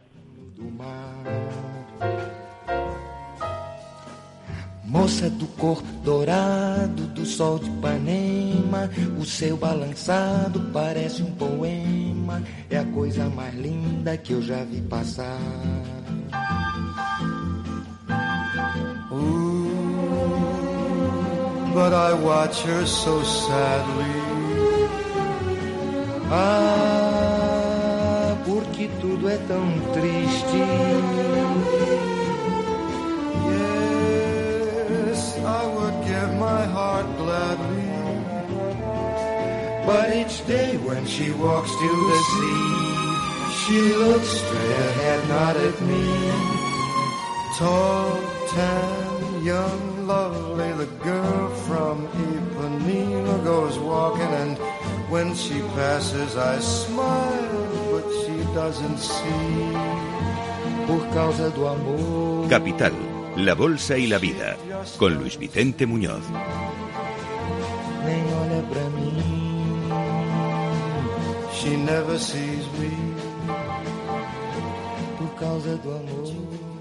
Moça do cor dourado do sol de Ipanema, o seu balançado parece um poema, é a coisa mais linda que eu já vi passar. Ooh, but I watch her so sadly. Ah, porque tudo é tão triste. I would give my heart gladly, but each day when she walks to the sea, she looks straight ahead, not at me. Tall, tan, young, lovely, the girl from Ipanema goes walking, and when she passes I smile, but she doesn't see, por causa do amor. Capital, la bolsa y la vida, con Luis Vicente Muñoz. nem olha pra mim. She never sees me por causa do amor.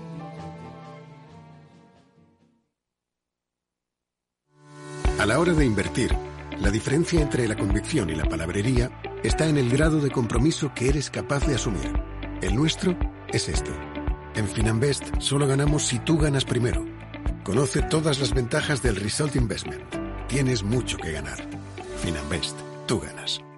A la hora de invertir, la diferencia entre la convicción y la palabrería está en el grado de compromiso que eres capaz de asumir. El nuestro es este. En Finanbest solo ganamos si tú ganas primero. Conoce todas las ventajas del Result Investment. Tienes mucho que ganar. Finanbest, tú ganas.